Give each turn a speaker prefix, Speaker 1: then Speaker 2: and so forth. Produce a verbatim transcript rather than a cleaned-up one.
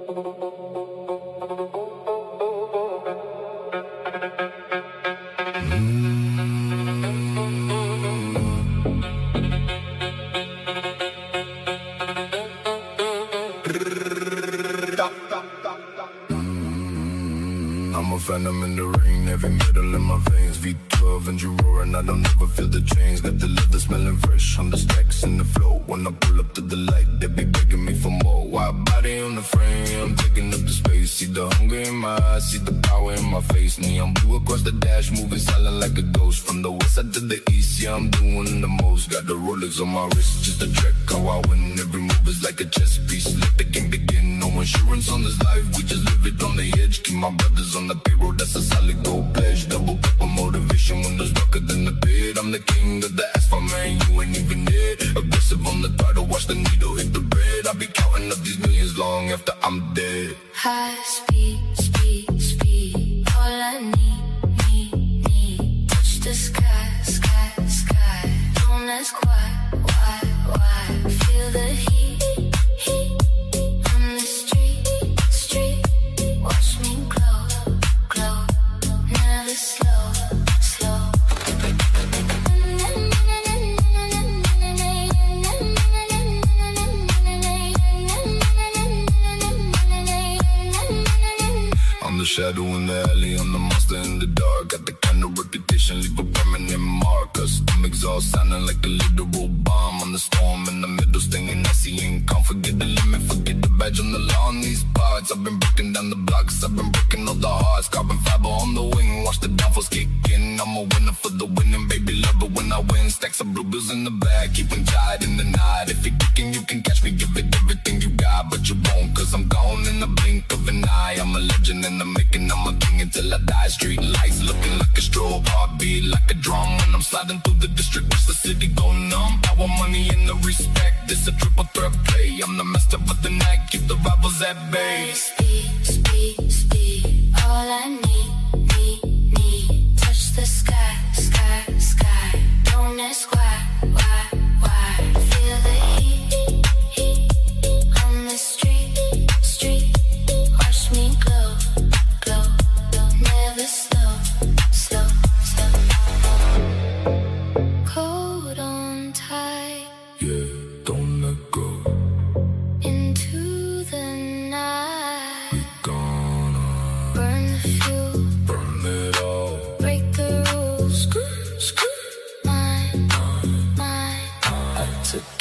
Speaker 1: I'm a phantom in the rain, heavy metal in my veins, V twelve and you roaring, I don't ever feel the chains. Got the leather smelling fresh on the stacks in the flow. When I pull up to the light, they be begging me for more. Wild body on the frame, I'm taking up the space. See the hunger in my eyes, see the power in my face. Neon blue across the dash, moving silent like a ghost. From the west side to the east, yeah, I'm doing the most. Got the Rolex on my wrist, just a track how I win. Every move is like a chess piece, let the game begin. No insurance on this life, we just live it on the edge. Keep my brothers on the payroll, that's a solid gold pledge. Double cup of motivation when there's darker than the bed. I'm the king of the asphalt, man, you ain't even it. Aggressive on the throttle, watch the needle hit the bread. I'll be counting up these millions long after I'm dead.
Speaker 2: High speed, speed, speed. All I need, need, need. Touch the sky, sky, sky. Don't ask why, why, why. Feel the heat, heat. On the street, street. Watch me glow, glow. Never slow, slow.
Speaker 1: I'm the shadow in the alley, I'm the monster in the dark. Got the kind of reputation, leave a permanent mark. Custom exhaust sounding like a literal bomb. On the storm in the middle, stinging icy and calm. Forget the limit, forget the badge on the lawn. These parts, I've been breaking down the blocks, I've been breaking all the hearts. Carbon fiber on the wing, watch the downfalls kick in. I'm a winner for the winning, baby, love it when I win. Stacks of blue bills in the bag, keeping tied in the night. If you're kicking, you can catch me, give it everything you got. But you won't, cause I'm gone in the blink of an eye. I'm a legend in the making, I'm a king until I die. Street lights looking like a strobe, heartbeat like a drum. When I'm sliding through the district, watch the city go numb. Power, money, and the respect, this a triple threat play. I'm the master of the night, keep the rivals at bay.
Speaker 2: Speed, speed, speed. All I need, need, need. Touch the sky, sky, sky. Don't ask why.